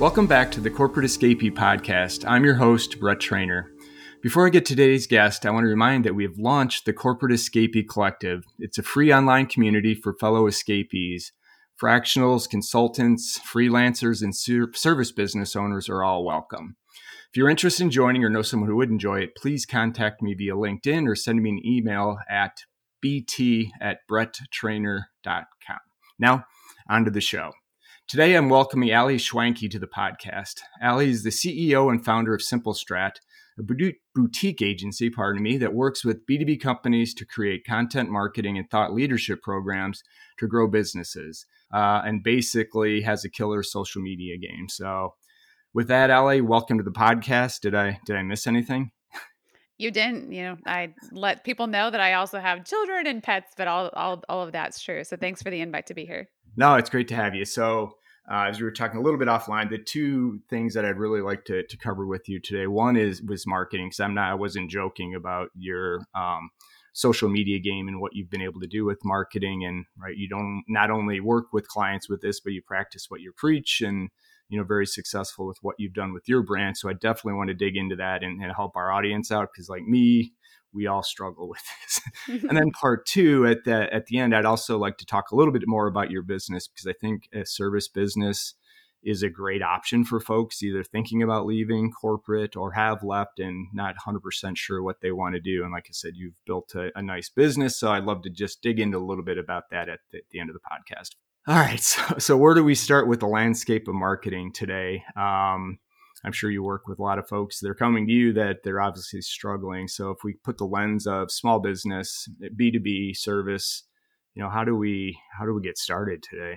Welcome back to the Corporate Escapee podcast. I'm your host, Brett Trainer. Before I get to today's guest, I want to remind that we have launched the Corporate Escapee Collective. It's a free online community for fellow escapees. Fractionals, consultants, freelancers, and service business owners are all welcome. If you're interested in joining or know someone who would enjoy it, please contact me via LinkedIn or send me an email at bt@bretttrainer.com. Now, on to the show. Today, I'm welcoming Ali Schwanke to the podcast. Ali is the CEO and founder of SimpleStrat, a boutique agency, that works with B2B companies to create content marketing and thought leadership programs to grow businesses, and basically has a killer social media game. So with that, Ali, welcome to the podcast. Did I miss anything? You didn't. I let people know that I also have children and pets, but all of that's true. So thanks for the invite to be here. No, it's great to have you. So as we were talking a little bit offline, the two things that I'd really like to cover with you today, one was marketing, because I wasn't joking about your social media game and what you've been able to do with marketing. And right, you don't not only work with clients with this, but you practice what you preach, and very successful with what you've done with your brand. So I definitely want to dig into that and help our audience out, because like me, we all struggle with this. And then part two, at the end, I'd also like to talk a little bit more about your business, because I think a service business is a great option for folks either thinking about leaving corporate or have left and not 100% sure what they want to do. And like I said, you've built a nice business. So I'd love to just dig into a little bit about that at the end of the podcast. All right. So where do we start with the landscape of marketing today? I'm sure you work with a lot of folks that are coming to you that they're obviously struggling. So if we put the lens of small business, B2B service, how do we get started today?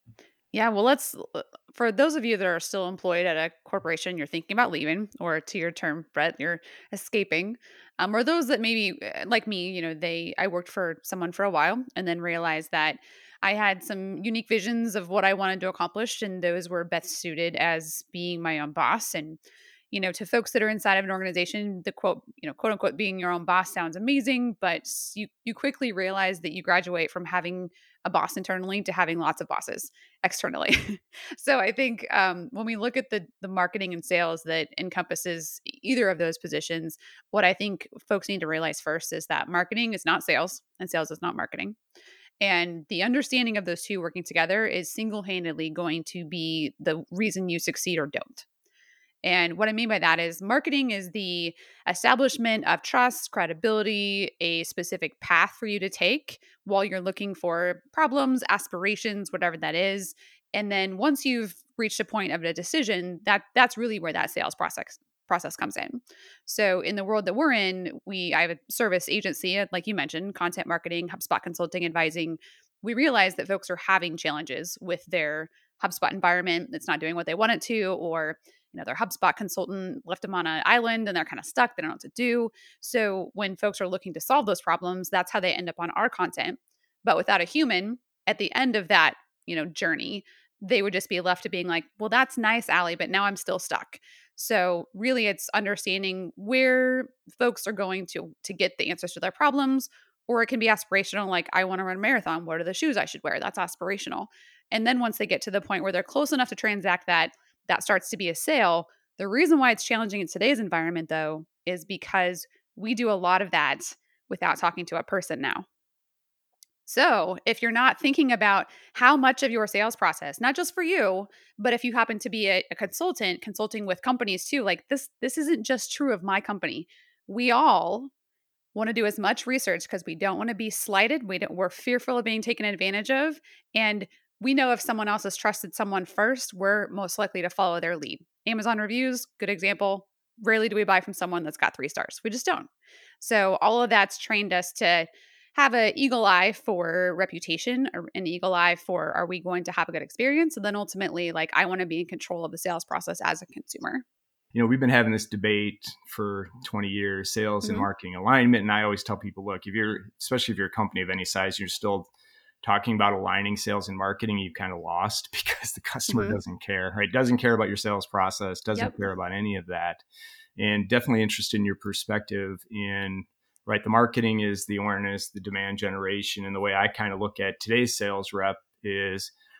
Yeah, well, for those of you that are still employed at a corporation, you're thinking about leaving, or to your term, Brett, you're escaping, or those that maybe like me, I worked for someone for a while and then realized that I had some unique visions of what I wanted to accomplish, and those were best suited as being my own boss. And to folks that are inside of an organization, the quote unquote, being your own boss sounds amazing, but you quickly realize that you graduate from having a boss internally to having lots of bosses externally. So I think when we look at the marketing and sales that encompasses either of those positions, what I think folks need to realize first is that marketing is not sales and sales is not marketing. And the understanding of those two working together is single-handedly going to be the reason you succeed or don't. And what I mean by that is marketing is the establishment of trust, credibility, a specific path for you to take while you're looking for problems, aspirations, whatever that is. And then once you've reached a point of a decision, that's really where that sales process comes in. So in the world that we're in, I have a service agency, like you mentioned, content marketing, HubSpot consulting, advising. We realize that folks are having challenges with their HubSpot environment that's not doing what they want it to, or their HubSpot consultant left them on an island and they're kind of stuck. They don't know what to do. So when folks are looking to solve those problems, that's how they end up on our content. But without a human at the end of that, journey, they would just be left to being like, well, that's nice, Ali, but now I'm still stuck. So really it's understanding where folks are going to get the answers to their problems, or it can be aspirational, like I want to run a marathon. What are the shoes I should wear? That's aspirational. And then once they get to the point where they're close enough to transact that starts to be a sale. The reason why it's challenging in today's environment, though, is because we do a lot of that without talking to a person now. So if you're not thinking about how much of your sales process, not just for you, but if you happen to be a consultant consulting with companies too, like this isn't just true of my company. We all want to do as much research because we don't want to be slighted. We're fearful of being taken advantage of. And we know if someone else has trusted someone first, we're most likely to follow their lead. Amazon reviews, good example. Rarely do we buy from someone that's got 3 stars. We just don't. So all of that's trained us to have an eagle eye for reputation, or an eagle eye for, are we going to have a good experience? And then ultimately, like, I want to be in control of the sales process as a consumer. We've been having this debate for 20 years, sales and marketing alignment. And I always tell people, look, especially if you're a company of any size, you're still talking about aligning sales and marketing, you've kind of lost, because the customer doesn't care, right? Doesn't care about your sales process, doesn't care about any of that. And definitely interested in your perspective in, right, the marketing is the awareness, the demand generation. And the way I kind of look at today's sales rep is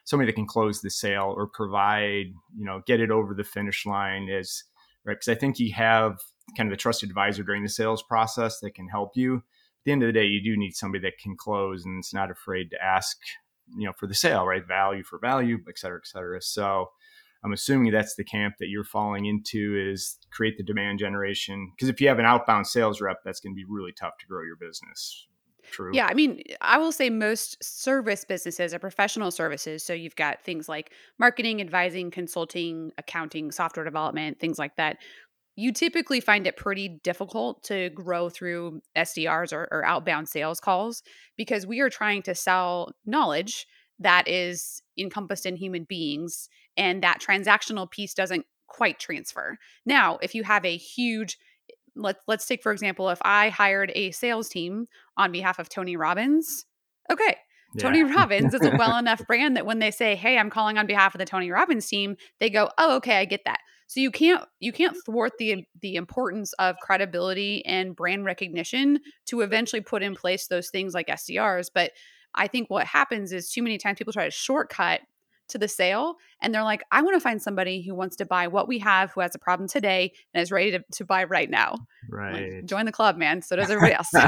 somebody that can close the sale or provide, get it over the finish line as right. Because I think you have kind of the trusted advisor during the sales process that can help you. At the end of the day, you do need somebody that can close and is not afraid to ask, for the sale, right? Value for value, et cetera, et cetera. So I'm assuming that's the camp that you're falling into, is create the demand generation. Because if you have an outbound sales rep, that's going to be really tough to grow your business. True. Yeah, I mean, I will say most service businesses are professional services. So you've got things like marketing, advising, consulting, accounting, software development, things like that. You typically find it pretty difficult to grow through SDRs or outbound sales calls, because we are trying to sell knowledge that is encompassed in human beings, and that transactional piece doesn't quite transfer. Now, if you have a huge, let's take for example, if I hired a sales team on behalf of Tony Robbins, okay, Tony Robbins is a well enough brand that when they say, "Hey, I'm calling on behalf of the Tony Robbins team," they go, "Oh, okay, I get that." So you can't thwart the importance of credibility and brand recognition to eventually put in place those things like SDRs. But I think what happens is too many times people try to shortcut to the sale, and they're like, "I want to find somebody who wants to buy what we have, who has a problem today and is ready to buy right now." Right. Like, join the club, man. So does everybody else.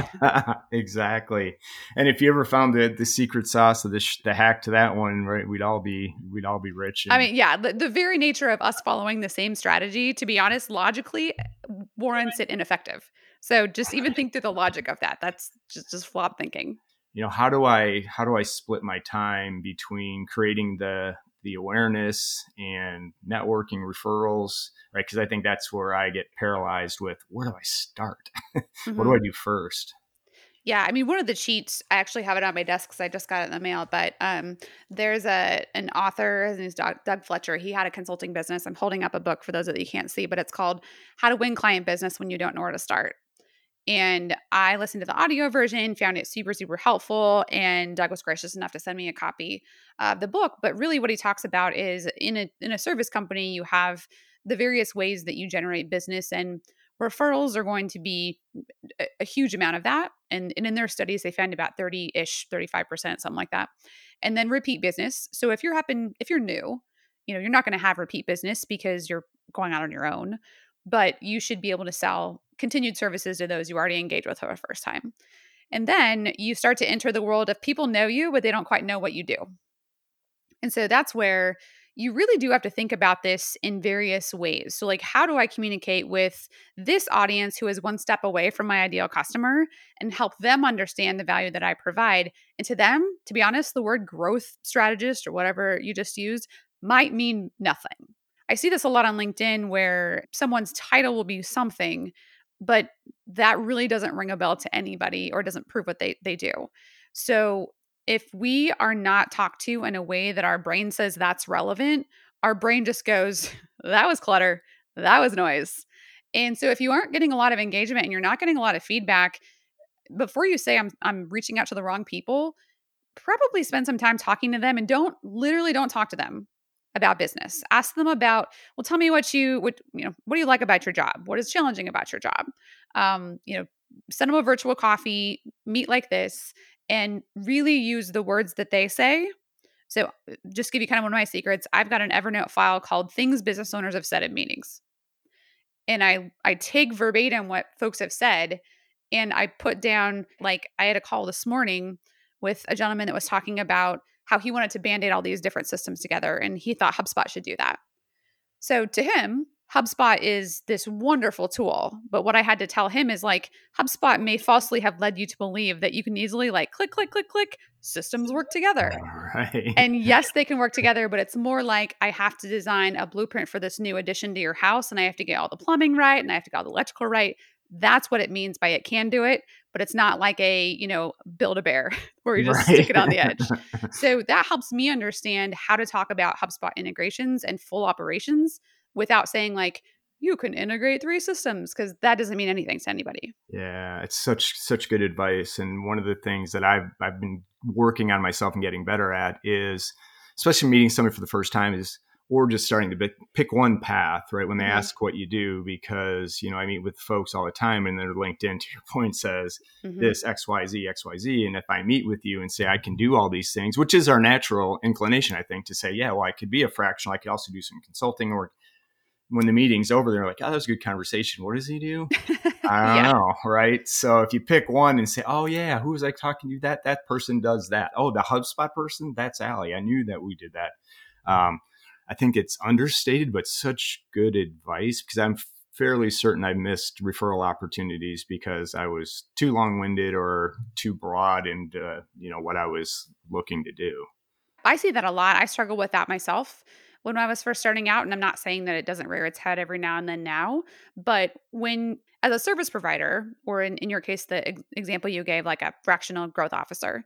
Exactly. And if you ever found the secret sauce of the hack to that one, right, we'd all be rich. I mean, yeah, the very nature of us following the same strategy, to be honest, logically warrants it ineffective. So just even think through the logic of that. That's just flop thinking. How do I split my time between creating the awareness and networking, referrals, right? Because I think that's where I get paralyzed with, where do I start? What do I do first? Yeah, I mean, one of the cheats, I actually have it on my desk because I just got it in the mail. But there's an author, his name's Doug Fletcher. He had a consulting business. I'm holding up a book for those that you can't see, but it's called How to Win Client Business When You Don't Know Where to Start. And I listened to the audio version, found it super, super helpful. And Doug was gracious enough to send me a copy of the book. But really what he talks about is in a service company, you have the various ways that you generate business, and referrals are going to be a huge amount of that. And in their studies, they found about 30-ish, 35%, something like that. And then repeat business. So if you're new, you're not going to have repeat business because you're going out on your own, but you should be able to sell continued services to those you already engaged with for the first time. And then you start to enter the world of people know you, but they don't quite know what you do. And so that's where you really do have to think about this in various ways. So like, how do I communicate with this audience who is one step away from my ideal customer and help them understand the value that I provide? And to them, to be honest, the word growth strategist or whatever you just used might mean nothing. I see this a lot on LinkedIn where someone's title will be something, but that really doesn't ring a bell to anybody or doesn't prove what they do. So if we are not talked to in a way that our brain says that's relevant, our brain just goes, that was clutter, that was noise. And so if you aren't getting a lot of engagement and you're not getting a lot of feedback, before you say I'm reaching out to the wrong people, probably spend some time talking to them, and don't talk to them about business. Ask them about, well, tell me what do you like about your job? What is challenging about your job? Send them a virtual coffee, meet like this, and really use the words that they say. So just give you kind of one of my secrets. I've got an Evernote file called Things Business Owners Have Said in Meetings. And I take verbatim what folks have said, and I put down, like, I had a call this morning with a gentleman that was talking about how he wanted to band-aid all these different systems together, and he thought HubSpot should do that. So to him, HubSpot is this wonderful tool. But what I had to tell him is, like, HubSpot may falsely have led you to believe that you can easily, like, click, click, click, click, systems work together. Right. And yes, they can work together, but it's more like I have to design a blueprint for this new addition to your house, and I have to get all the plumbing right, and I have to get all the electrical right. That's what it means by it can do it, but it's not like a, Build-A-Bear where you just stick it on the edge. So that helps me understand how to talk about HubSpot integrations and full operations without saying, like, you can integrate 3 systems, because that doesn't mean anything to anybody. Yeah, it's such good advice. And one of the things that I've been working on myself and getting better at is, especially meeting somebody for the first time, is or just starting to pick one path, right? When they Mm-hmm. ask what you do, because, I meet with folks all the time and their LinkedIn, to your point, says Mm-hmm. this XYZ, XYZ. And if I meet with you and say I can do all these things, which is our natural inclination, I think, to say, yeah, well, I could be a fractional. I could also do some consulting. Or when the meeting's over, they're like, oh, that was a good conversation. What does he do? I don't Yeah. know, right? So if you pick one and say, "Oh yeah, who was I talking to? That person does that. Oh, the HubSpot person, that's Allie. I knew that we did that." I think it's understated, but such good advice, because I'm fairly certain I missed referral opportunities because I was too long-winded or too broad in what I was looking to do. I see that a lot. I struggle with that myself when I was first starting out. And I'm not saying that it doesn't rear its head every now and then now, but when, as a service provider, or in your case, the example you gave, like a fractional growth officer,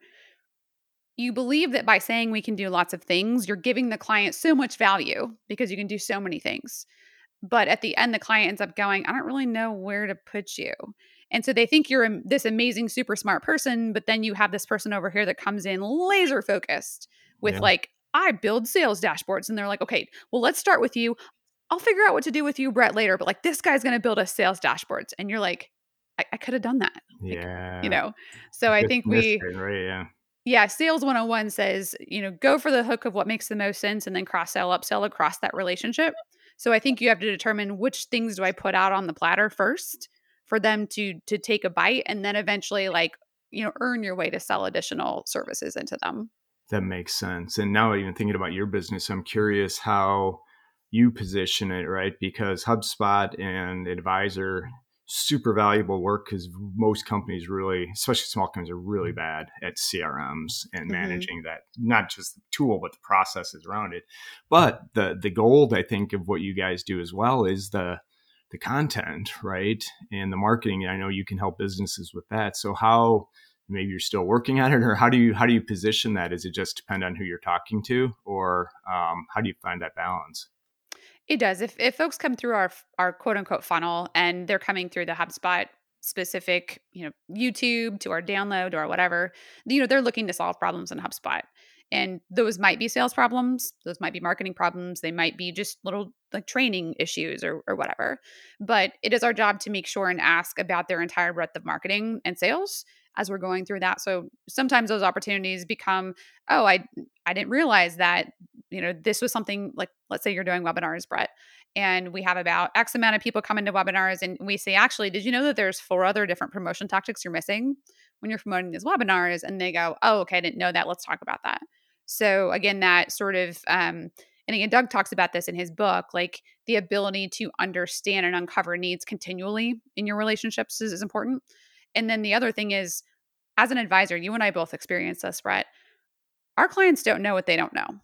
you believe that by saying we can do lots of things, you're giving the client so much value because you can do so many things. But at the end, the client ends up going, I don't really know where to put you. And so they think you're this amazing, super smart person, but then you have this person over here that comes in laser focused with, Yeah, like, I build sales dashboards. And they're like, okay, well, let's start with you. I'll figure out what to do with you, Brett, later. But like, this guy's going to build us sales dashboards. And you're like, I could have done that. Like, you yeah, know, so I just think missed it, right? Yeah. yeah, Sales 101 says, go for the hook of what makes the most sense and then cross sell, upsell across that relationship. So I think you have to determine which things do I put out on the platter first for them to take a bite, and then eventually, like, earn your way to sell additional services into them. That makes sense. And now, even thinking about your business, I'm curious how you position it, right? Because HubSpot and Advisor, super valuable work, because most companies really, especially small companies, are really bad at CRMs and Mhm. managing that, not just the tool, but the processes around it. But the gold, I think, of what you guys do as well is the content, right? And the marketing. I know you can help businesses with that. So how, maybe you're still working on it, or how do you position that? Does it just depend on who you're talking to, or how do you find that balance? It does. If folks come through our quote unquote funnel and they're coming through the HubSpot specific, YouTube to our download or whatever, they're looking to solve problems in HubSpot. And those might be sales problems, those might be marketing problems, they might be just little like training issues or whatever. But it is our job to make sure and ask about their entire breadth of marketing and sales as we're going through that. So sometimes those opportunities become, oh, I didn't realize that this was something, like, let's say you're doing webinars, Brett, and we have about X amount of people come into webinars, and we say, actually, did you know that there's 4 other different promotion tactics you're missing when you're promoting these webinars? And they go, oh, okay, I didn't know that. Let's talk about that. So again, that sort of, and again, Doug talks about this in his book, like the ability to understand and uncover needs continually in your relationships is important. And then the other thing is, as an advisor, you and I both experience this, Brett. Our clients don't know what they don't know.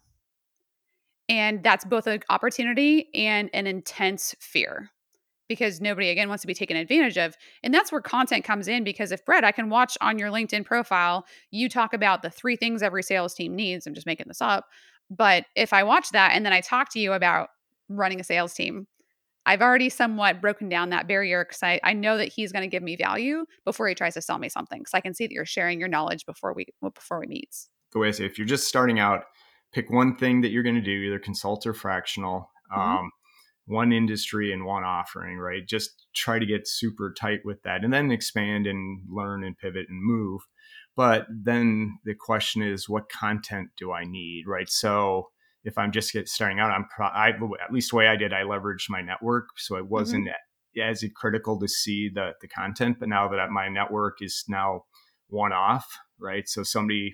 And that's both an opportunity and an intense fear, because nobody, again, wants to be taken advantage of. And that's where content comes in, because if, Brett, I can watch on your LinkedIn profile, you talk about the 3 things every sales team needs. I'm just making this up. But if I watch that and then I talk to you about running a sales team, I've already somewhat broken down that barrier, because I know that he's going to give me value before he tries to sell me something. Because I can see that you're sharing your knowledge before we meet. The way I say, if you're just starting out, pick one thing that you're going to do, either consult or fractional, Mm-hmm. one industry and one offering, right? Just try to get super tight with that, and then expand and learn and pivot and move. But then the question is, what content do I need, right? So if I'm just starting out, at least the way I did, I leveraged my network, so it Mm-hmm. wasn't as critical to see the content. But now that my network is now one off, right? So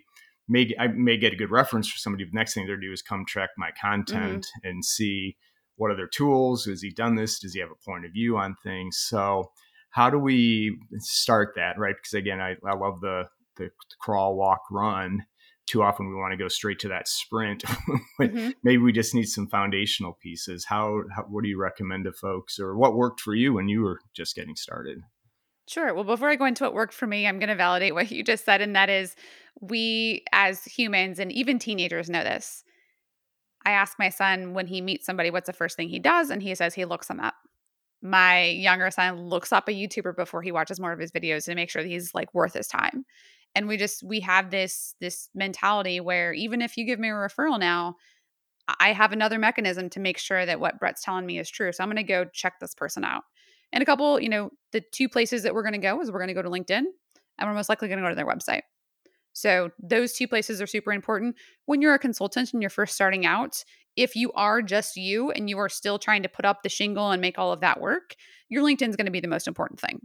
I may get a good reference for somebody. The next thing they're do is come check my Mm-hmm. content and see what other tools has he done this. Does he have a point of view on things? So how do we start that, right? Because again, I love the crawl, walk, run. Too often we want to go straight to that sprint. Mm-hmm. Maybe we just need some foundational pieces. What do you recommend to folks, or what worked for you when you were just getting started? Sure. Well, before I go into what worked for me, I'm going to validate what you just said. And that is, we as humans and even teenagers know this. I ask my son when he meets somebody, what's the first thing he does? And he says he looks them up. My younger son looks up a YouTuber before he watches more of his videos to make sure that he's like worth his time. And we have this mentality where even if you give me a referral now, I have another mechanism to make sure that what Brett's telling me is true. So I'm going to go check this person out. And a couple, the two places that we're going to go is we're going to go to LinkedIn and we're most likely going to go to their website. So those two places are super important. When you're a consultant and you're first starting out, if you are just you and you are still trying to put up the shingle and make all of that work, your LinkedIn is going to be the most important thing.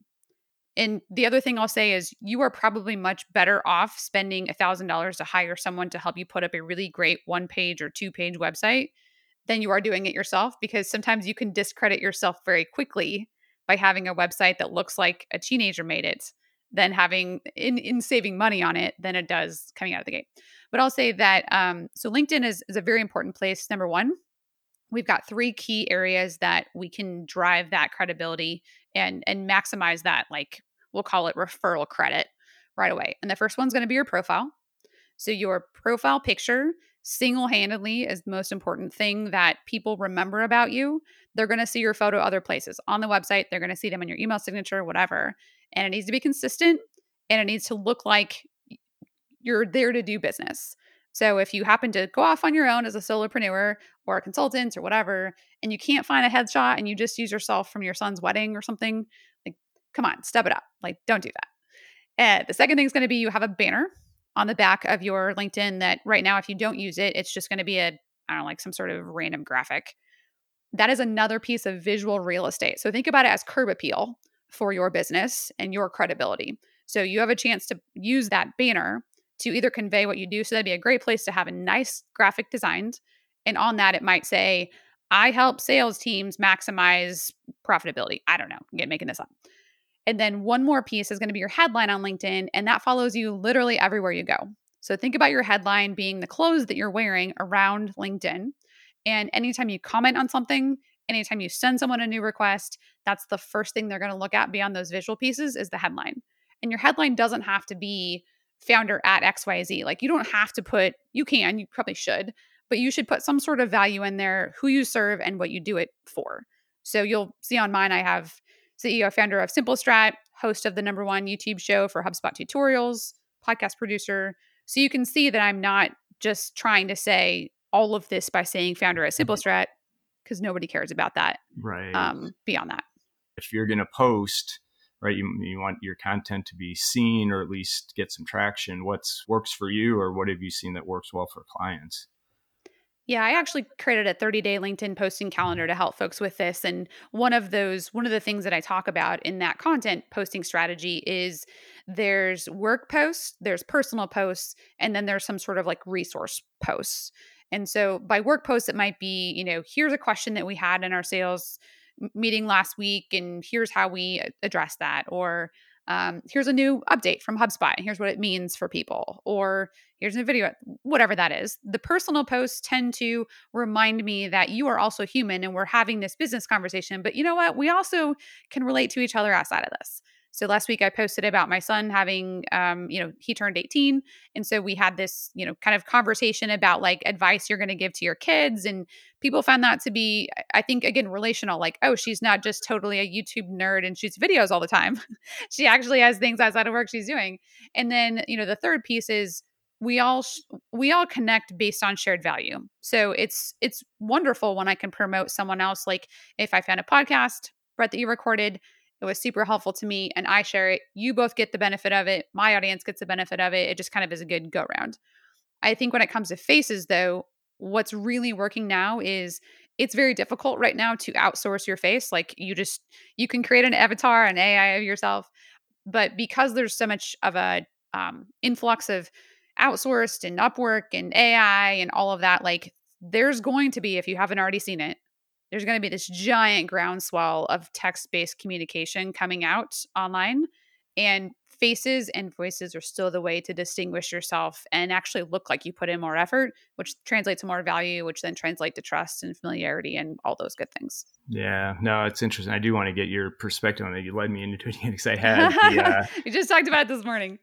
And the other thing I'll say is you are probably much better off spending $1,000 to hire someone to help you put up a really great 1-page or 2-page website than you are doing it yourself, because sometimes you can discredit yourself very quickly by having a website that looks like a teenager made it than having in saving money on it than it does coming out of the gate. But I'll say that so LinkedIn is a very important place. Number one, we've got 3 key areas that we can drive that credibility and maximize that, like we'll call it referral credit right away. And the first one's going to be your profile. So your profile picture single-handedly is the most important thing that people remember about you. They're going to see your photo other places on the website. They're going to see them in your email signature, whatever. And it needs to be consistent and it needs to look like you're there to do business. So if you happen to go off on your own as a solopreneur or a consultant or whatever, and you can't find a headshot and you just use yourself from your son's wedding or something, like, come on, step it up. Like, don't do that. And the second thing is going to be you have a banner on the back of your LinkedIn that right now, if you don't use it, it's just going to be like some sort of random graphic. That is another piece of visual real estate. So think about it as curb appeal for your business and your credibility. So you have a chance to use that banner to either convey what you do. So that'd be a great place to have a nice graphic designed. And on that, it might say, I help sales teams maximize profitability. I don't know. I'm making this up. And then one more piece is going to be your headline on LinkedIn, and that follows you literally everywhere you go. So think about your headline being the clothes that you're wearing around LinkedIn. And anytime you comment on something, anytime you send someone a new request, that's the first thing they're going to look at beyond those visual pieces is the headline. And your headline doesn't have to be founder at XYZ. Like, you don't have to put, you probably should, but you should put some sort of value in there, who you serve and what you do it for. So you'll see on mine, I have CEO, founder of SimpleStrat, host of the #1 YouTube show for HubSpot tutorials, podcast producer. So you can see that I'm not just trying to say all of this by saying founder at SimpleStrat, because nobody cares about that. Right. Beyond that. If you're going to post, right, you want your content to be seen or at least get some traction. What works for you, or what have you seen that works well for clients? Yeah, I actually created a 30-day LinkedIn posting calendar to help folks with this. And one of the things that I talk about in that content posting strategy is there's work posts, there's personal posts, and then there's some sort of like resource posts. And so by work posts, it might be, here's a question that we had in our sales meeting last week, and here's how we address that. Or here's a new update from HubSpot, and here's what it means for people. Or here's a video, whatever that is. The personal posts tend to remind me that you are also human and we're having this business conversation. But you know what? We also can relate to each other outside of this. So last week I posted about my son having, he turned 18. And so we had this, kind of conversation about like advice you're going to give to your kids. And people found that to be, I think, again, relational. Like, oh, she's not just totally a YouTube nerd and shoots videos all the time. She actually has things outside of work she's doing. And then, the third piece is we all connect based on shared value. So it's wonderful when I can promote someone else. Like if I found a podcast, Brett, that you recorded, it was super helpful to me and I share it. You both get the benefit of it. My audience gets the benefit of it. It just kind of is a good go round. I think when it comes to faces though, what's really working now is it's very difficult right now to outsource your face. Like you can create an avatar, an AI of yourself, but because there's so much of a influx of outsourced and Upwork and AI and all of that, like there's going to be, if you haven't already seen it, there's going to be this giant groundswell of text-based communication coming out online, and faces and voices are still the way to distinguish yourself and actually look like you put in more effort, which translates to more value, which then translate to trust and familiarity and all those good things. Yeah, no, it's interesting. I do want to get your perspective on it. You led me into it because I had we just talked about it this morning.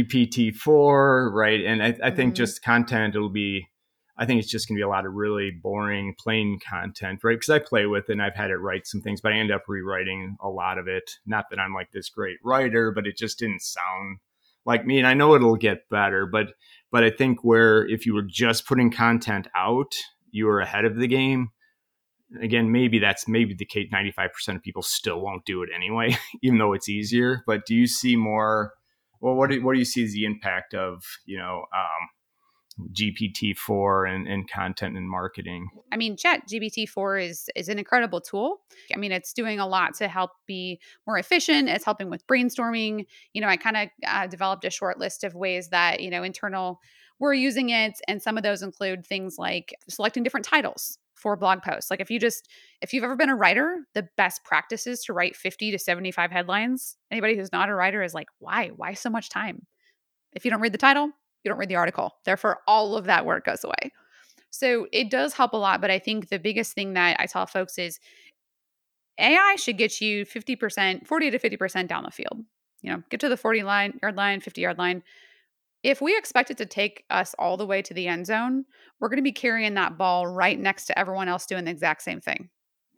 GPT-4, right? And I think just content, I think it's just going to be a lot of really boring, plain content, right? Because I play with it and I've had it write some things, but I end up rewriting a lot of it. Not that I'm like this great writer, but it just didn't sound like me. And I know it'll get better, but I think where if you were just putting content out, you were ahead of the game. Again, maybe the case. 95% of people still won't do it anyway, even though it's easier. But do you see more? Well, what do you see as the impact of GPT-4 and content and marketing? I mean, Chat GPT-4 is an incredible tool. I mean, it's doing a lot to help be more efficient. It's helping with brainstorming. I kind of developed a short list of ways that, internal we're using it. And some of those include things like selecting different titles for blog posts. Like if you've ever been a writer, the best practice is to write 50 to 75 headlines. Anybody who's not a writer is like, why? Why so much time? If you don't read the title, you don't read the article. Therefore, all of that work goes away. So it does help a lot. But I think the biggest thing that I tell folks is AI should get you 50%, 40 to 50% down the field. Get to the 40-yard line, 50-yard line. If we expect it to take us all the way to the end zone, we're going to be carrying that ball right next to everyone else doing the exact same thing.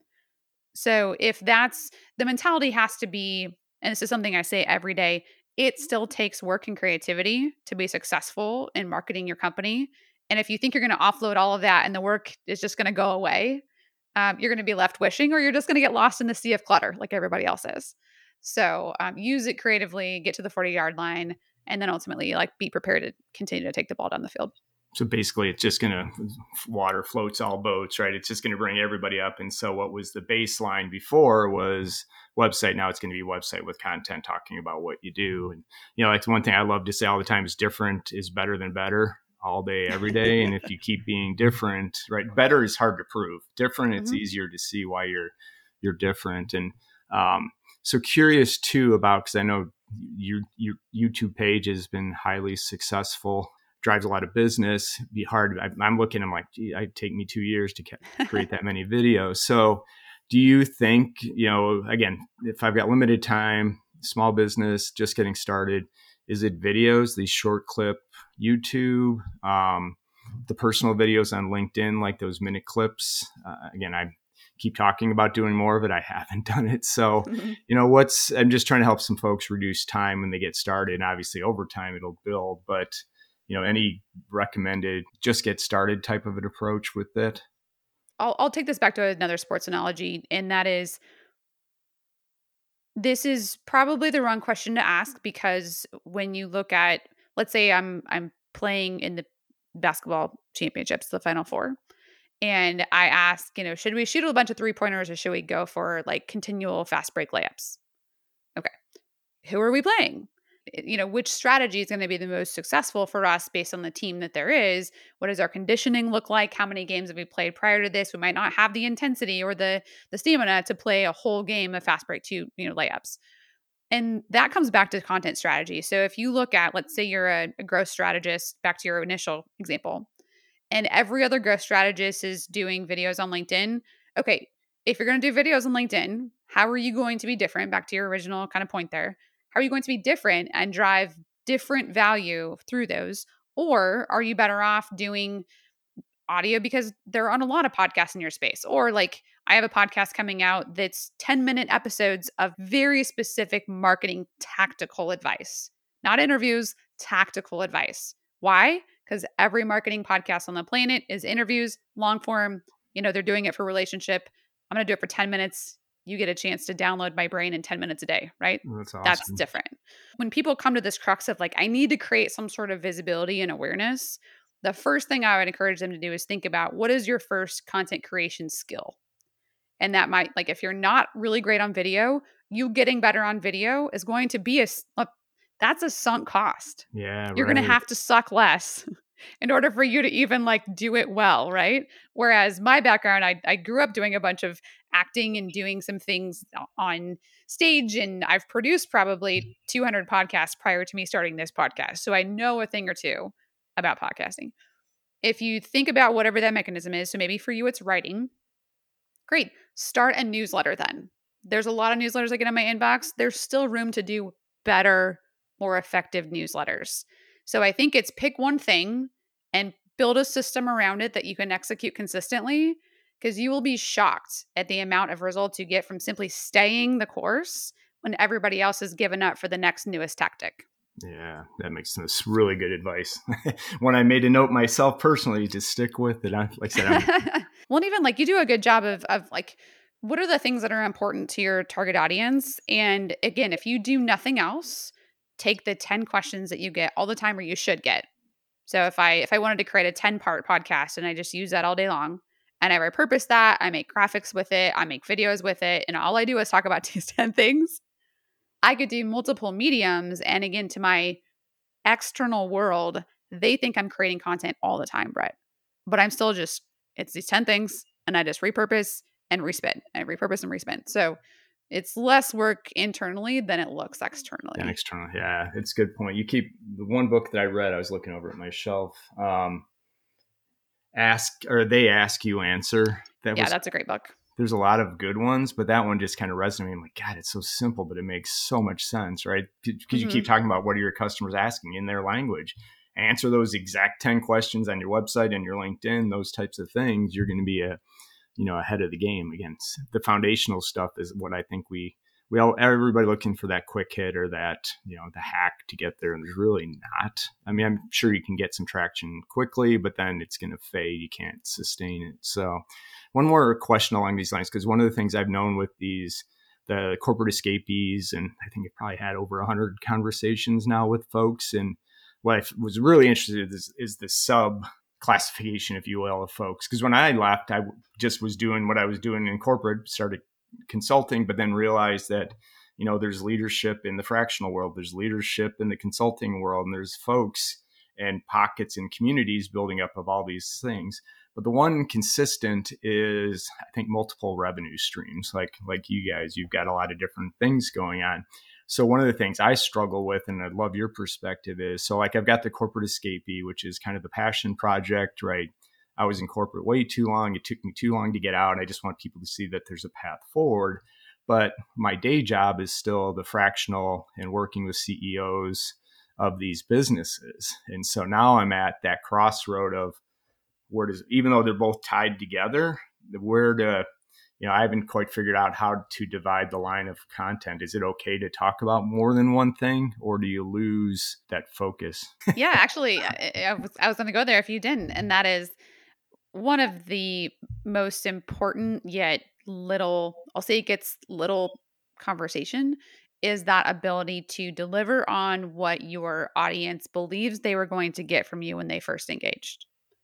So if that's the mentality has to be, and this is something I say every day, it still takes work and creativity to be successful in marketing your company. And if you think you're going to offload all of that and the work is just going to go away, you're going to be left wishing, or you're just going to get lost in the sea of clutter like everybody else is. So use it creatively, get to the 40-yard line, and then ultimately be prepared to continue to take the ball down the field. So basically it's just going to water floats all boats, right? It's just going to bring everybody up. And so what was the baseline before was website. Now it's going to be website with content talking about what you do. And, it's one thing I love to say all the time is different is better than better all day, every day. And if you keep being different, right, better is hard to prove. Different, it's easier to see why you're different. And so curious too about, because I know your YouTube page has been highly successful, drives a lot of business. Be hard. I'm looking, I'm like, gee, it'd take me 2 years to create that many videos. So do you think, again, if I've got limited time, small business, just getting started, is it videos, these short clip YouTube, the personal videos on LinkedIn, like those minute clips? Again, I keep talking about doing more of it. I haven't done it. So, I'm just trying to help some folks reduce time when they get started. And obviously over time it'll build, but any recommended just get started type of an approach with it? I'll take this back to another sports analogy, and that is, this is probably the wrong question to ask, because when you look at, let's say I'm playing in the basketball championships, the Final Four, and I ask, should we shoot a bunch of 3-pointers or should we go for continual fast break layups? Okay. Who are we playing? Which strategy is going to be the most successful for us based on the team that there is? What does our conditioning look like? How many games have we played prior to this? We might not have the intensity or the stamina to play a whole game of fast break layups. And that comes back to content strategy. So if you look at, let's say you're a growth strategist, back to your initial example, and every other growth strategist is doing videos on LinkedIn. Okay, if you're going to do videos on LinkedIn, how are you going to be different? Back to your original kind of point there. How are you going to be different and drive different value through those? Or are you better off doing audio because there are on a lot of podcasts in your space? Or I have a podcast coming out that's 10-minute episodes of very specific marketing tactical advice, not interviews, tactical advice. Why? Because every marketing podcast on the planet is interviews, long form. They're doing it for relationship. I'm going to do it for 10 minutes. You get a chance to download my brain in 10 minutes a day, right? That's awesome. That's different. When people come to this crux of I need to create some sort of visibility and awareness, the first thing I would encourage them to do is think about, what is your first content creation skill? And that might, if you're not really great on video, you getting better on video is going to be that's a sunk cost. Yeah, you're going to have to suck less in order for you to even do it well, right? Whereas my background, I grew up doing a bunch of acting and doing some things on stage, and I've produced probably 200 podcasts prior to me starting this podcast. So I know a thing or two about podcasting. If you think about whatever that mechanism is, so maybe for you it's writing, great. Start a newsletter then. There's a lot of newsletters I get in my inbox. There's still room to do better, more effective newsletters. So I think it's pick one thing and build a system around it that you can execute consistently, because you will be shocked at the amount of results you get from simply staying the course when everybody else has given up for the next newest tactic. Yeah, that makes sense. Really good advice. When I made a note myself personally to stick with it, like I said, Well, and even like you do a good job of like, what are the things that are important to your target audience? And again, if you do nothing else, take the 10 questions that you get all the time, or you should get. So if I wanted to create a 10-part podcast and I just use that all day long, and I repurpose that, I make graphics with it, I make videos with it, and all I do is talk about these 10 things, I could do multiple mediums. And again, to my external world, they think I'm creating content all the time, Brett. But I'm still just, it's these 10 things and I just repurpose and respin and repurpose and respin. So it's less work internally than it looks and externally. external. Yeah, it's a good point. You keep the one book that I read, I was looking over at my shelf. They ask you answer. Yeah, that's a great book. There's a lot of good ones, but that one just kind of resonated. I'm like, God, it's so simple, but it makes so much sense, right? Because you keep talking about what are your customers asking in their language. Answer those exact 10 questions on your website and your LinkedIn, those types of things. You're going to be ahead of the game. Again, the foundational stuff is what I think everybody looking for that quick hit or that, the hack to get there. And there's really not. I mean, I'm sure you can get some traction quickly, but then it's going to fade. You can't sustain it. So one more question along these lines, because one of the things I've known with the corporate escapees, and I think I've probably had over 100 conversations now with folks. And what I was really interested in is the sub classification, if you will, of folks. Because when I left, I just was doing what I was doing in corporate, started consulting, but then realized that, there's leadership in the fractional world, there's leadership in the consulting world, and there's folks and pockets and communities building up of all these things. But the one consistent is, I think, multiple revenue streams. Like you guys, you've got a lot of different things going on. So one of the things I struggle with, and I'd love your perspective, is, so like I've got the corporate escapee, which is kind of the passion project, right? I was in corporate way too long. It took me too long to get out. I just want people to see that there's a path forward. But my day job is still the fractional and working with CEOs of these businesses. And so now I'm at that crossroad of even though they're both tied together, I haven't quite figured out how to divide the line of content. Is it okay to talk about more than one thing, or do you lose that focus? Yeah, actually, I was going to go there if you didn't. And that is one of the most important yet I'll say it gets little conversation, is that ability to deliver on what your audience believes they were going to get from you when they first engaged.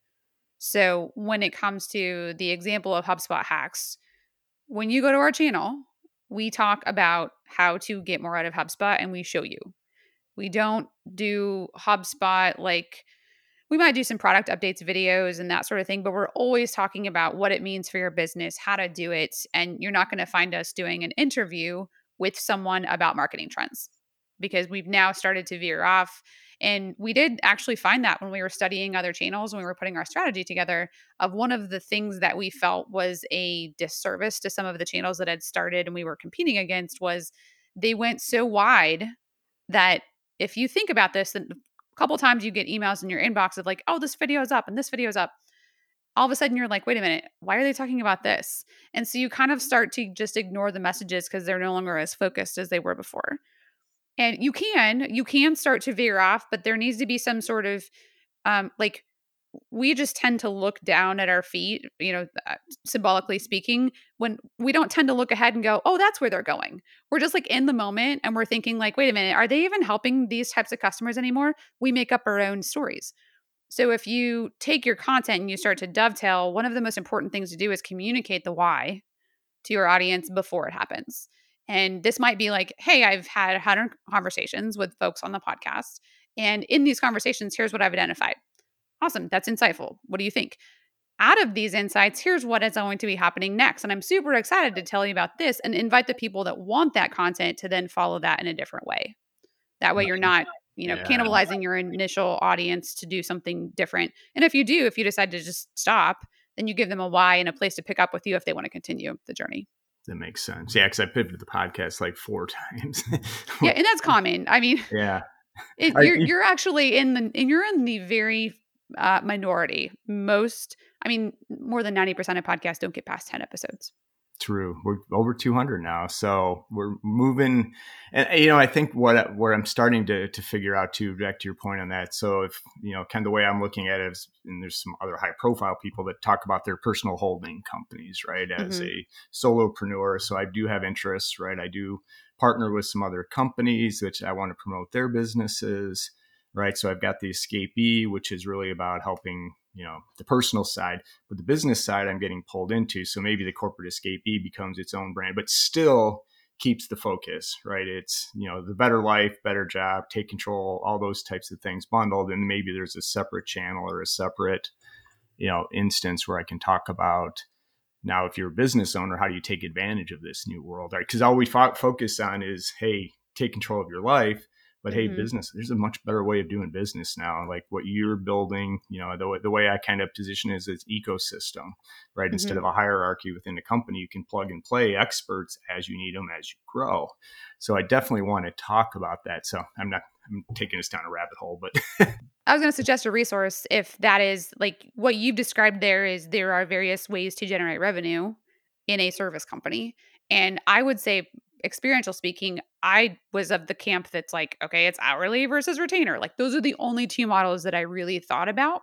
So when it comes to the example of HubSpot hacks, when you go to our channel, we talk about how to get more out of HubSpot and we show you. We don't do HubSpot like, we might do some product updates videos and that sort of thing, but we're always talking about what it means for your business, how to do it. And you're not going to find us doing an interview with someone about marketing trends, because we've now started to veer off. And we did actually find that when we were studying other channels, when we were putting our strategy together, of one of the things that we felt was a disservice to some of the channels that had started and we were competing against, was they went so wide that if you think about this, then a couple times you get emails in your inbox of like, oh, this video is up and this video is up. All of a sudden you're like, wait a minute, why are they talking about this? And so you kind of start to just ignore the messages because they're no longer as focused as they were before. And you can start to veer off, but there needs to be some sort of like, we just tend to look down at our feet, symbolically speaking, when we don't tend to look ahead and go, oh, that's where they're going. We're just like in the moment and we're thinking like, wait a minute, are they even helping these types of customers anymore? We make up our own stories. So if you take your content and you start to dovetail, one of the most important things to do is communicate the why to your audience before it happens. And this might be like, hey, I've had 100 conversations with folks on the podcast. And in these conversations, here's what I've identified. Awesome. That's insightful. What do you think? Out of these insights, here's what is going to be happening next. And I'm super excited to tell you about this and invite the people that want that content to then follow that in a different way. That way you're not, cannibalizing your initial audience to do something different. And if you decide to just stop, then you give them a why and a place to pick up with you if they want to continue the journey. That makes sense. Yeah, because I pivoted the podcast like 4 times. Yeah, and that's common. I mean, yeah, you're actually in the very minority. More than 90% of podcasts don't get past 10 episodes. true. We're over 200 now. So we're moving. And, I think where I'm starting to figure out too, back to your point on that. So if, kind of the way I'm looking at it is, and there's some other high profile people that talk about their personal holding companies, right? As a solopreneur. So I do have interests, right? I do partner with some other companies, which I want to promote their businesses, right? So I've got the Escapee, which is really about helping, the personal side, but the business side I'm getting pulled into. So maybe the corporate Escapee becomes its own brand, but still keeps the focus, right? It's, the better life, better job, take control, all those types of things bundled. And maybe there's a separate channel or a separate, instance where I can talk about, now, if you're a business owner, how do you take advantage of this new world, right? Because all we focus on is, hey, take control of your life. But hey, business, there's a much better way of doing business now. Like what you're building, the way I kind of position it is its ecosystem, right? Instead of a hierarchy within the company, you can plug and play experts as you need them, as you grow. So I definitely want to talk about that. So I'm taking us down a rabbit hole, but I was going to suggest a resource if that is like what you've described there are various ways to generate revenue in a service company. And I would say, experiential speaking, I was of the camp that's like, okay, it's hourly versus retainer. Like those are the only two models that I really thought about.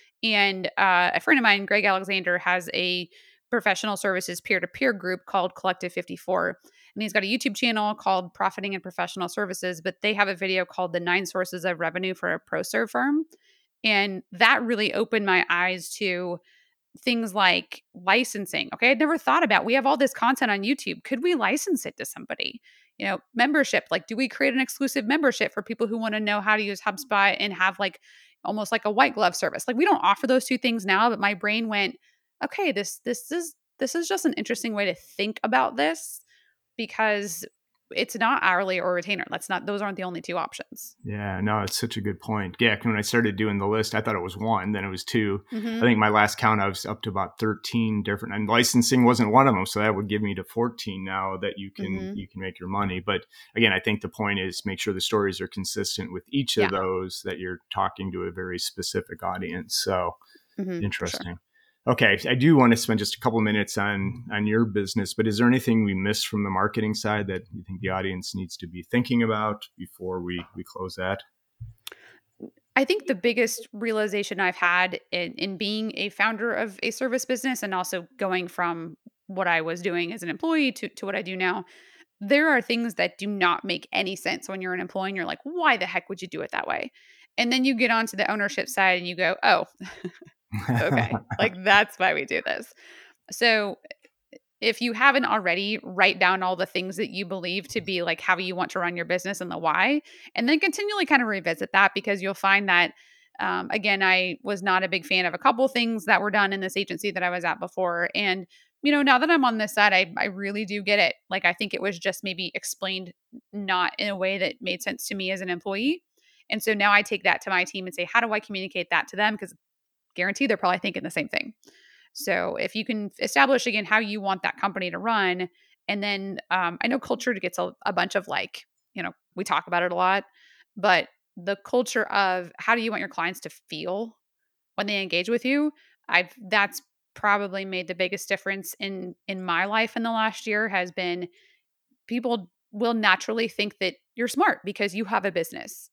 And a friend of mine, Greg Alexander, has a professional services peer-to-peer group called Collective 54. And he's got a YouTube channel called Profiting in Professional Services, but they have a video called The 9 Sources of Revenue for a ProServe Firm. And that really opened my eyes to things like licensing. Okay, I'd never thought about, we have all this content on YouTube. Could we license it to somebody? Membership, like do we create an exclusive membership for people who want to know how to use HubSpot and have like almost like a white glove service? Like we don't offer those two things now, but my brain went, okay, this is just an interesting way to think about this, because it's not hourly or retainer. Those aren't the only two options. Yeah, no, it's such a good point. Yeah, when I started doing the list, I thought it was one, then it was two. I Mm-hmm. think my last count, I was up to about 13 different, and licensing wasn't one of them. So that would give me to 14 now that you can make your money. But again, I think the point is make sure the stories are consistent with each of Yeah. those, that you're talking to a very specific audience. So interesting. Sure. Okay, I do want to spend just a couple of minutes on your business, but is there anything we missed from the marketing side that you think the audience needs to be thinking about before we close that? I think the biggest realization I've had in being a founder of a service business and also going from what I was doing as an employee to what I do now, there are things that do not make any sense when you're an employee and you're like, why the heck would you do it that way? And then you get onto the ownership side and you go, oh, okay, like that's why we do this. So if you haven't already, write down all the things that you believe to be like how you want to run your business and the why, and then continually kind of revisit that, because you'll find that, again, I was not a big fan of a couple things that were done in this agency that I was at before. And, now that I'm on this side, I really do get it. Like, I think it was just maybe explained not in a way that made sense to me as an employee. And so now I take that to my team and say, how do I communicate that to them? Because guarantee they're probably thinking the same thing. So if you can establish again how you want that company to run, and then I know culture gets a bunch of like, we talk about it a lot, but the culture of how do you want your clients to feel when they engage with you, that's probably made the biggest difference in my life in the last year. Has been, people will naturally think that you're smart because you have a business.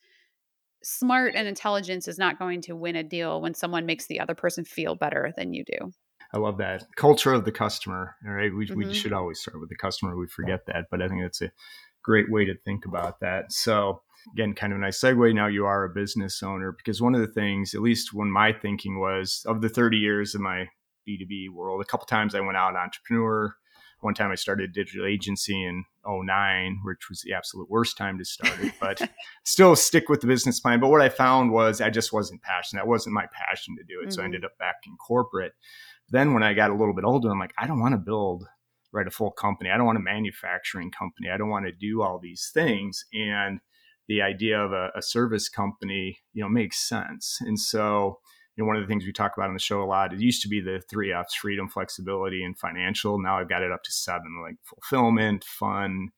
Smart and intelligence is not going to win a deal when someone makes the other person feel better than you do. I love that. Culture of the customer. All right. We Mm-hmm. should always start with the customer. We forget that, but I think that's a great way to think about that. So again, kind of a nice segue. Now you are a business owner, because one of the things, at least when my thinking was, of the 30 years of my B2B world, a couple times I went out entrepreneur. One time I started a digital agency in 2009, which was the absolute worst time to start it, but still stick with the business plan. But what I found was I just wasn't passionate. That wasn't my passion to do it. So I ended up back in corporate. Then when I got a little bit older, I'm like, I don't want to build, a full company. I don't want a manufacturing company. I don't want to do all these things. And the idea of a service company, makes sense. And so, one of the things we talk about on the show a lot, it used to be the 3 F's: freedom, flexibility, and financial. Now I've got it up to 7, like fulfillment, fun,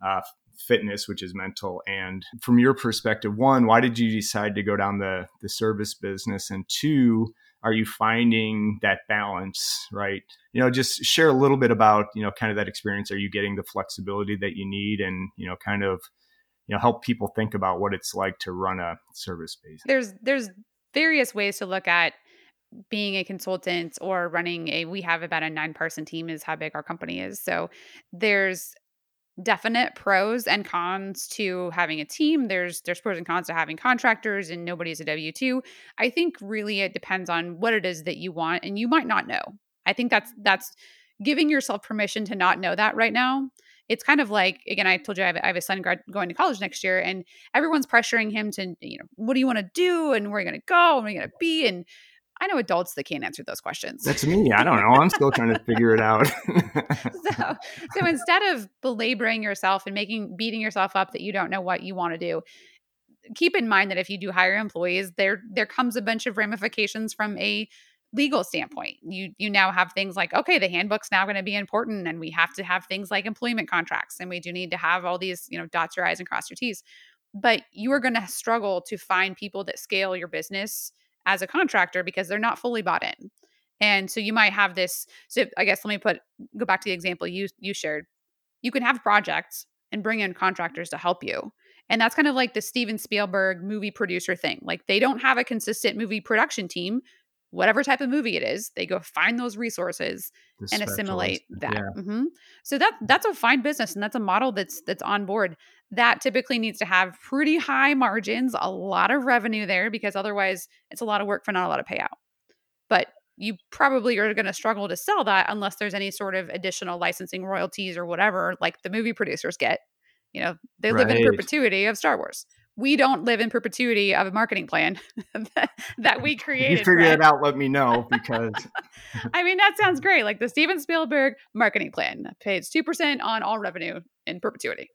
fitness, which is mental. And from your perspective, one, why did you decide to go down the service business? And two, are you finding that balance, right? Just share a little bit about, kind of that experience. Are you getting the flexibility that you need, and, kind of, help people think about what it's like to run a service base? There's various ways to look at being a consultant or running we have about a 9-person team is how big our company is. So there's definite pros and cons to having a team. There's pros and cons to having contractors, and nobody's a W-2. I think really it depends on what it is that you want, and you might not know. I think that's giving yourself permission to not know that right now. It's kind of like, again, I told you I have a son going to college next year, and everyone's pressuring him to, what do you want to do, and where are you going to go, and where are you going to be, and I know adults that can't answer those questions. That's me. I don't know. I'm still trying to figure it out. So instead of belaboring yourself and beating yourself up that you don't know what you want to do, keep in mind that if you do hire employees, there comes a bunch of ramifications from a legal standpoint. You now have things like, okay, the handbook's now going to be important, and we have to have things like employment contracts, and we do need to have all these, dots your I's and cross your T's. But you are going to struggle to find people that scale your business as a contractor because they're not fully bought in. And so you might have this. So I guess let me go back to the example you shared. You can have projects and bring in contractors to help you. And that's kind of like the Steven Spielberg movie producer thing. Like, they don't have a consistent movie production team. Whatever type of movie it is, they go find those resources and assimilate that. Yeah. Mm-hmm. So that's a fine business, and that's a model that's on board. That typically needs to have pretty high margins, a lot of revenue there, because otherwise it's a lot of work for not a lot of payout. But you probably are going to struggle to sell that unless there's any sort of additional licensing royalties or whatever, like the movie producers get. They live in perpetuity of Star Wars. We don't live in perpetuity of a marketing plan that we created. If you figure it out, let me know, because I mean, that sounds great. Like the Steven Spielberg marketing plan that pays 2% on all revenue in perpetuity.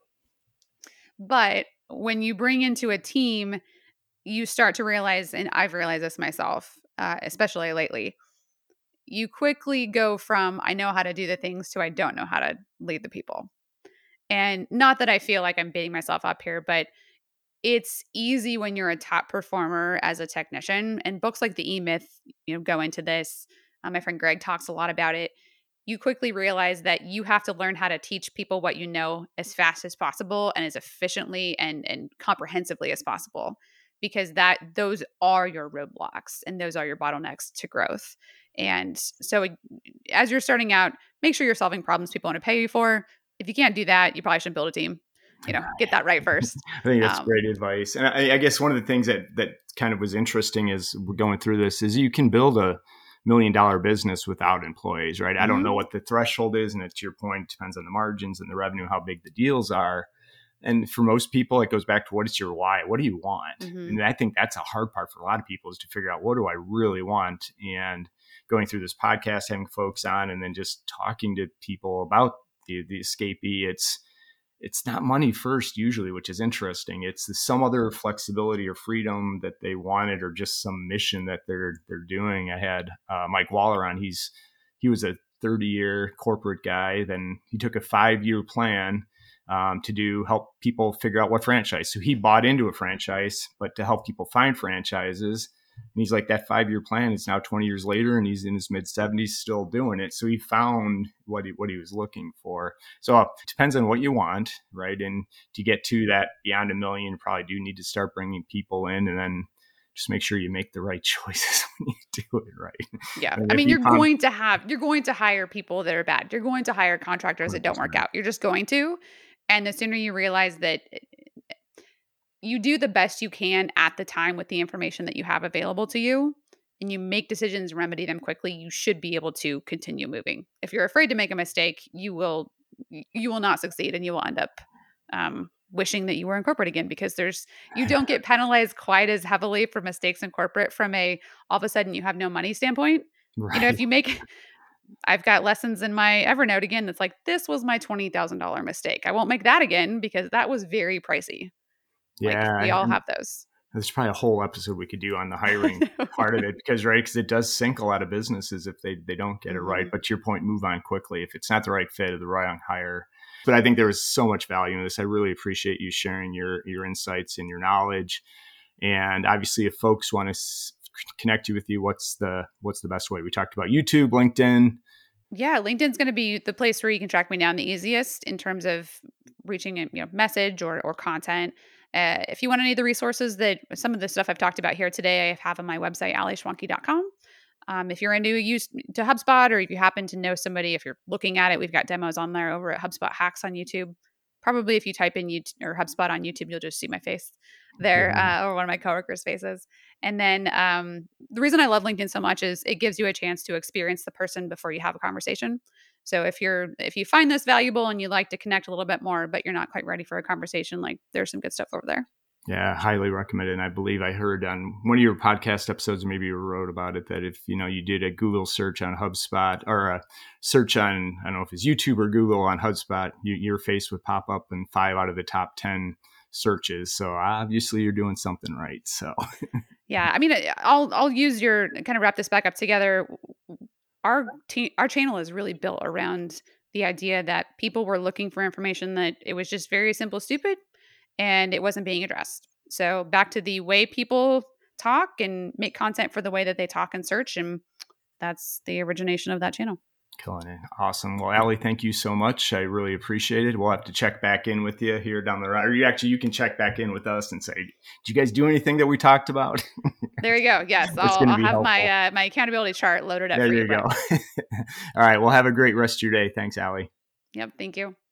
But when you bring into a team, you start to realize, and I've realized this myself, especially lately, you quickly go from I know how to do the things to I don't know how to lead the people. And not that I feel like I'm beating myself up here, but it's easy when you're a top performer as a technician. And books like The E-Myth, go into this. My friend Greg talks a lot about it. You quickly realize that you have to learn how to teach people what you know as fast as possible and as efficiently and comprehensively as possible, because those are your roadblocks and those are your bottlenecks to growth. And so as you're starting out, make sure you're solving problems people want to pay you for. If you can't do that, you probably shouldn't build a team. Get that right first. I think that's great advice. And I guess one of the things that kind of was interesting as we're going through this is you can build a $1 million business without employees, right? I don't know what the threshold is. And to your point, it depends on the margins and the revenue, how big the deals are. And for most people, it goes back to what is your why? What do you want? And I think that's a hard part for a lot of people, is to figure out, what do I really want? And going through this podcast, having folks on, and then just talking to people about the escapee, it's not money first usually, which is interesting. It's some other flexibility or freedom that they wanted, or just some mission that they're doing. I had Mike Waller on. He was a 30-year corporate guy. Then he took a 5-year plan to help people figure out what franchise. So he bought into a franchise, but to help people find franchises. And he's like, that 5-year plan is now 20 years later, and he's in his mid-70s still doing it. So he found what he was looking for. So it depends on what you want, right? And to get to that beyond $1 million, you probably do need to start bringing people in, and then just make sure you make the right choices when you do it right. Yeah. I mean, you're going to hire people that are bad. You're going to hire contractors 100%. That don't work out. You're just going to. And the sooner you realize that you do the best you can at the time with the information that you have available to you, and you make decisions, remedy them quickly, you should be able to continue moving. If you're afraid to make a mistake, you will not succeed, and you will end up wishing that you were in corporate again, because you don't get penalized quite as heavily for mistakes in corporate from all of a sudden you have no money standpoint. Right. If you make, I've got lessons in my Evernote again that's like, this was my $20,000 mistake. I won't make that again because that was very pricey. Yeah, we all have those. There's probably a whole episode we could do on the hiring part of it, because it does sink a lot of businesses if they don't get it right. But to your point, move on quickly if it's not the right fit or the right hire. But I think there was so much value in this. I really appreciate you sharing your insights and your knowledge. And obviously, if folks want connect with you, what's the best way? We talked about YouTube, LinkedIn. Yeah, LinkedIn's going to be the place where you can track me down the easiest in terms of reaching a message or content. If you want any of the resources that some of the stuff I've talked about here today, I have on my website, alischwanke.com. If you're into HubSpot, or if you happen to know somebody, if you're looking at it, we've got demos on there over at HubSpot Hacks on YouTube. Probably if you type in YouTube or HubSpot on YouTube, you'll just see my face there, or one of my coworkers' faces. And then the reason I love LinkedIn so much is it gives you a chance to experience the person before you have a conversation. So if you find this valuable and you like to connect a little bit more, but you're not quite ready for a conversation, like there's some good stuff over there. Yeah, highly recommend it. And I believe I heard on one of your podcast episodes, maybe you wrote about it, that if you did a Google search on HubSpot, or a search on, I don't know if it's YouTube or Google on HubSpot, your face would pop up in 5 out of the top 10 searches. So obviously you're doing something right. So yeah, I mean, I'll use your kind of wrap this back up together. Our channel is really built around the idea that people were looking for information that it was just very simple, stupid, and it wasn't being addressed. So back to the way people talk and make content for the way that they talk and search. And that's the origination of that channel. Killing it. Awesome. Well, Allie, thank you so much. I really appreciate it. We'll have to check back in with you here down the road. Or you can check back in with us and say, did you guys do anything that we talked about? There you go. Yes. I'll have my accountability chart loaded up. There you go. All right. Well, have a great rest of your day. Thanks, Allie. Yep. Thank you.